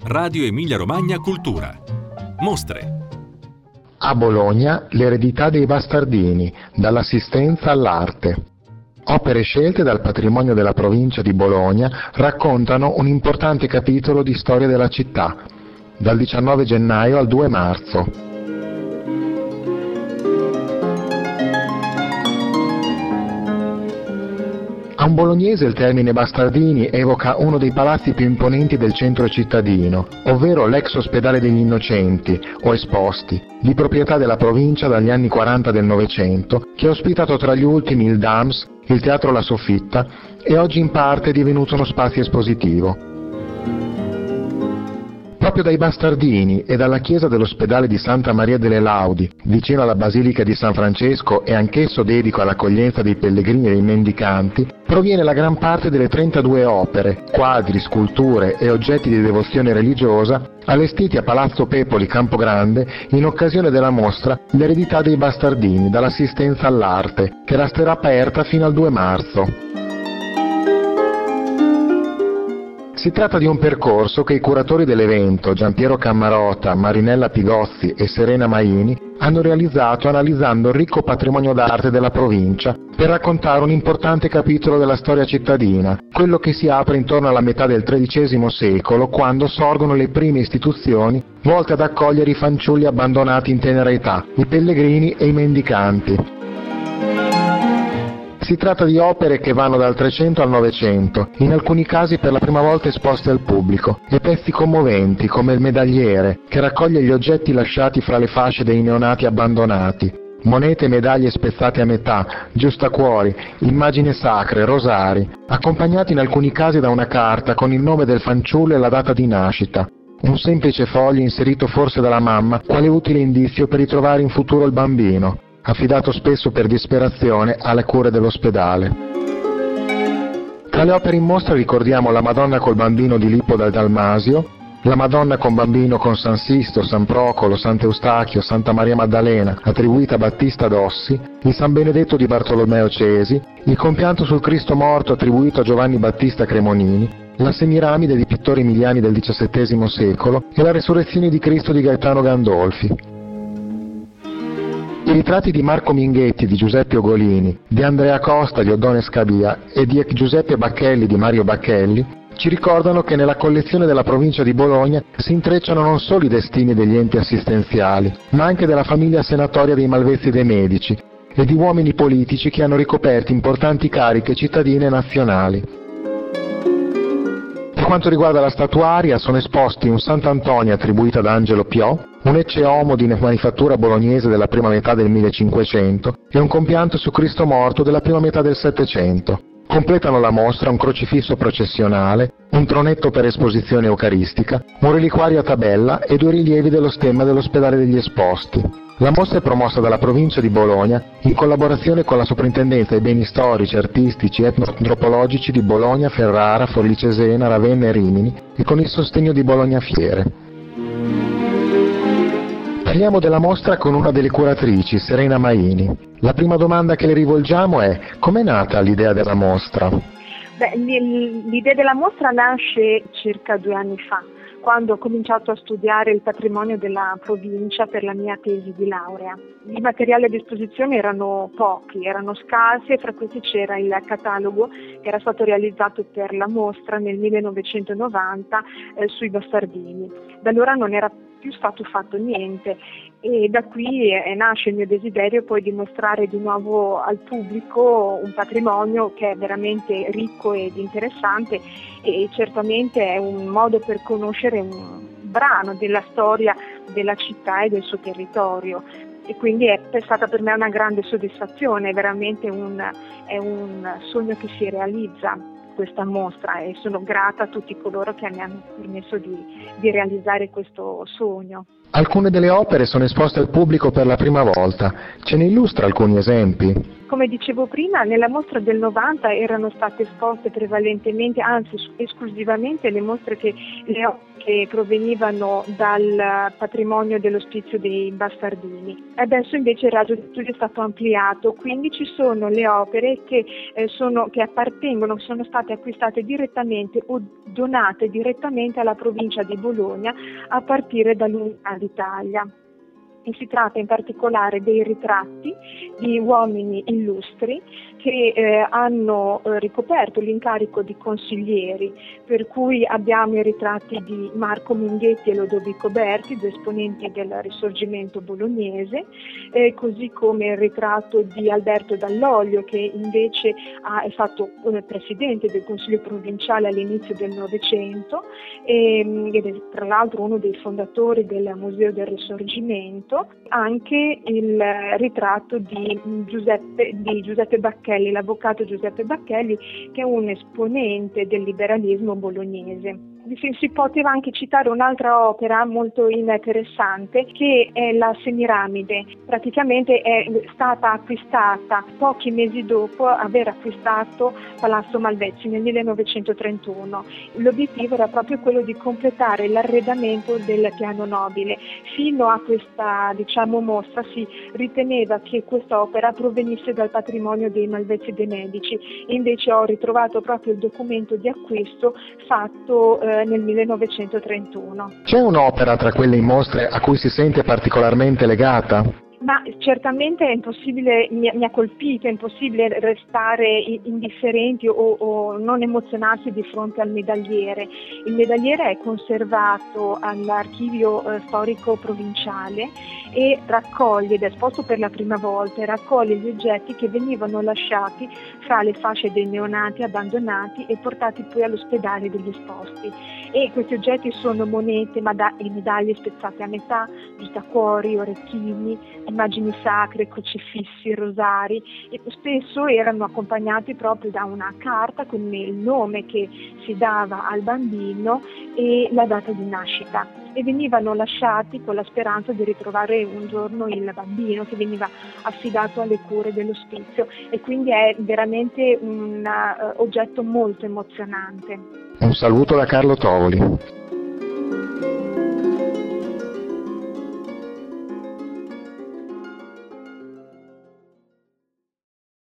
Radio Emilia Romagna Cultura. Mostre. A Bologna, l'eredità dei bastardini, dall'assistenza all'arte. Opere scelte dal patrimonio della provincia di Bologna raccontano un importante capitolo di storia della città, dal 19 gennaio al 2 marzo. A un bolognese il termine Bastardini evoca uno dei palazzi più imponenti del centro cittadino, ovvero l'ex ospedale degli Innocenti, o Esposti, di proprietà della provincia dagli anni 40 del Novecento, che ha ospitato tra gli ultimi il Dams, il Teatro La Soffitta e oggi in parte è divenuto uno spazio espositivo. Proprio dai Bastardini e dalla chiesa dell'ospedale di Santa Maria delle Laudi, vicino alla Basilica di San Francesco e anch'esso dedico all'accoglienza dei pellegrini e dei mendicanti, proviene la gran parte delle 32 opere, quadri, sculture e oggetti di devozione religiosa allestiti a Palazzo Pepoli Campogrande in occasione della mostra L'eredità dei Bastardini, dall'assistenza all'arte, che resterà aperta fino al 2 marzo. Si tratta di un percorso che i curatori dell'evento, Giampiero Cammarota, Marinella Pigozzi e Serena Maini, hanno realizzato analizzando il ricco patrimonio d'arte della provincia per raccontare un importante capitolo della storia cittadina, quello che si apre intorno alla metà del XIII secolo, quando sorgono le prime istituzioni volte ad accogliere i fanciulli abbandonati in tenera età, i pellegrini e i mendicanti. Si tratta di opere che vanno dal 300 al 900, in alcuni casi per la prima volta esposte al pubblico, e pezzi commoventi come il medagliere, che raccoglie gli oggetti lasciati fra le fasce dei neonati abbandonati, monete e medaglie spezzate a metà, giustacuori, immagini sacre, rosari, accompagnati in alcuni casi da una carta con il nome del fanciullo e la data di nascita. Un semplice foglio inserito forse dalla mamma, quale utile indizio per ritrovare in futuro il bambino, affidato spesso per disperazione alle cure dell'ospedale. Tra le opere in mostra ricordiamo la Madonna col bambino di Lippo dal Dalmasio, la Madonna con bambino con San Sisto, San Procolo, Sant'Eustachio, Santa Maria Maddalena, attribuita a Battista Dossi, il San Benedetto di Bartolomeo Cesi, il compianto sul Cristo morto attribuito a Giovanni Battista Cremonini, la Semiramide di pittori emiliani del XVII secolo e la Resurrezione di Cristo di Gaetano Gandolfi. I ritratti di Marco Minghetti di Giuseppe Ogolini, di Andrea Costa di Oddone Scabia e di Giuseppe Bacchelli di Mario Bacchelli ci ricordano che nella collezione della provincia di Bologna si intrecciano non solo i destini degli enti assistenziali, ma anche della famiglia senatoria dei Malvezzi dei Medici e di uomini politici che hanno ricoperto importanti cariche cittadine e nazionali. Per quanto riguarda la statuaria, sono esposti un Sant'Antonio attribuito ad Angelo Piò, un Ecce Homo di manifattura bolognese della prima metà del 1500 e un compianto su Cristo morto della prima metà del Settecento. Completano la mostra un crocifisso processionale, un tronetto per esposizione eucaristica, un reliquario a tabella e 2 rilievi dello stemma dell'ospedale degli Esposti. La mostra è promossa dalla provincia di Bologna in collaborazione con la Soprintendenza ai beni storici, artistici e etnoantropologici di Bologna, Ferrara, Forlì Cesena, Ravenna e Rimini e con il sostegno di Bologna Fiere. Parliamo della mostra con una delle curatrici, Serena Maini. La prima domanda che le rivolgiamo è: com'è nata l'idea della mostra? L'idea della mostra nasce circa 2 anni fa, quando ho cominciato a studiare il patrimonio della provincia per la mia tesi di laurea. I materiali a disposizione erano pochi, erano scarsi, e fra questi c'era il catalogo che era stato realizzato per la mostra nel 1990 sui Bastardini. Da allora non era più stato fatto niente, e da qui nasce il mio desiderio poi di mostrare di nuovo al pubblico un patrimonio che è veramente ricco ed interessante, e certamente è un modo per conoscere un brano della storia della città e del suo territorio, e quindi è stata per me una grande soddisfazione, veramente è un sogno che si realizza, questa mostra, e sono grata a tutti coloro che mi hanno permesso di realizzare questo sogno. Alcune delle opere sono esposte al pubblico per la prima volta. Ce ne illustra alcuni esempi? Come dicevo prima, nella mostra del 90 erano state esposte prevalentemente, anzi esclusivamente, le opere che provenivano dal patrimonio dell'Ospizio dei Bastardini. Adesso invece il raggio di studio è stato ampliato, quindi ci sono le opere che sono state acquistate direttamente o donate direttamente alla provincia di Bologna a partire dall'Unità d'Italia. E si tratta in particolare dei ritratti di uomini illustri che hanno ricoperto l'incarico di consiglieri, per cui abbiamo i ritratti di Marco Minghetti e Lodovico Berti, due esponenti del Risorgimento bolognese, così come il ritratto di Alberto Dall'Oglio, che invece è stato presidente del Consiglio provinciale all'inizio del Novecento ed è tra l'altro uno dei fondatori del Museo del Risorgimento. Anche il ritratto di Giuseppe Bacchelli, l'avvocato Giuseppe Bacchelli, che è un esponente del liberalismo bolognese. Si poteva anche citare un'altra opera molto interessante, che è la Semiramide. Praticamente è stata acquistata pochi mesi dopo aver acquistato Palazzo Malvezzi nel 1931. L'obiettivo era proprio quello di completare l'arredamento del piano nobile. Fino a questa mostra si riteneva che quest'opera provenisse dal patrimonio dei Malvezzi dei Medici, e invece ho ritrovato proprio il documento di acquisto fatto nel 1931. C'è un'opera tra quelle in mostre a cui si sente particolarmente legata? Ma certamente è impossibile, mi ha colpito, è impossibile restare indifferenti o non emozionarsi di fronte al medagliere. Il medagliere è conservato all'archivio storico provinciale e raccoglie, ed è esposto per la prima volta, raccoglie gli oggetti che venivano lasciati fra le fasce dei neonati abbandonati e portati poi all'ospedale degli esposti. E questi oggetti sono monete e medaglie spezzate a metà, giustacuori, orecchini, immagini sacre, crocifissi, rosari, e spesso erano accompagnati proprio da una carta con il nome che si dava al bambino e la data di nascita, e venivano lasciati con la speranza di ritrovare un giorno il bambino che veniva affidato alle cure dell'ospizio, e quindi è veramente un oggetto molto emozionante. Un saluto da Carlo Tovoli.